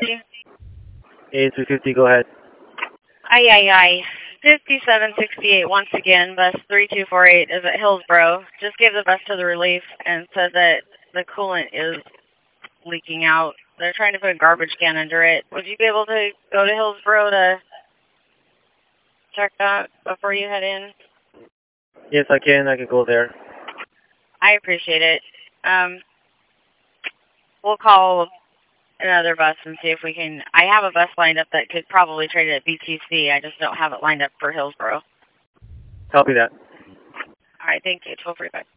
A350, go ahead. Aye, aye, aye. 5768 once again, bus 3248 is at Hillsboro. Just gave the bus to the relief and said that the coolant is leaking out. They're trying to put a garbage can under it. Would you be able to go to Hillsboro to check that before you head in? Yes, I can. I can go there. I appreciate it. We'll call another bus and see if we can. I have a bus lined up that could probably trade it at BTC. I just don't have it lined up for Hillsboro. Copy that. All right, thank you. 1245.